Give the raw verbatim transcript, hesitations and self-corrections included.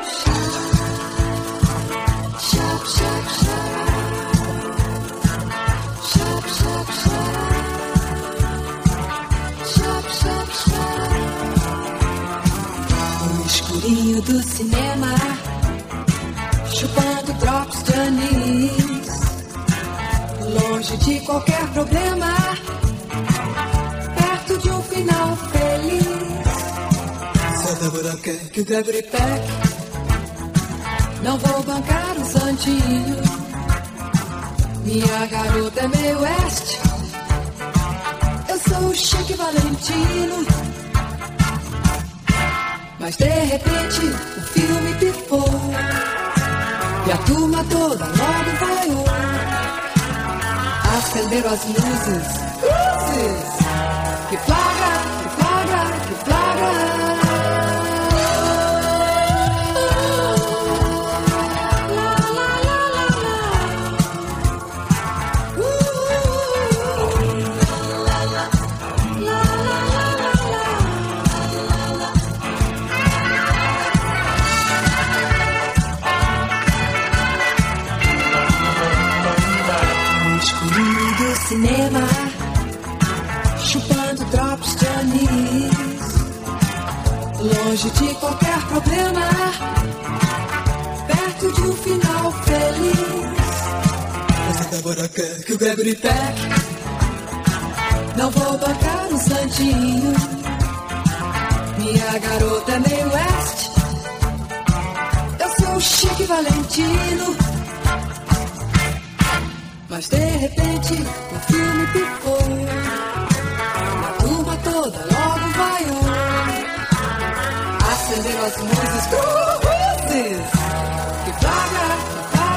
Do cinema, chupando drops de anis, longe de qualquer problema, perto de um final feliz. Se a Débora quer que o Gregory Peck, não vou bancar o santinho. Minha garota é meio oeste, eu sou o Chique Valentino. Mas de repente o filme pifou e a turma toda logo vaiou. Acenderam as luzes, luzes, que flagra, que flagra, que flagra. Cinema, chupando drops de anis, longe de qualquer problema, perto de um final feliz. Mas a Débora quer que o Gregory Peck, não vou bancar um santinho. Minha garota é meio oeste, eu sou o Chique Valentino. Mas de repente o filme pifou, a turma toda logo vaiou. Acenderam as luzes, cruzes, que flagra, que flagra.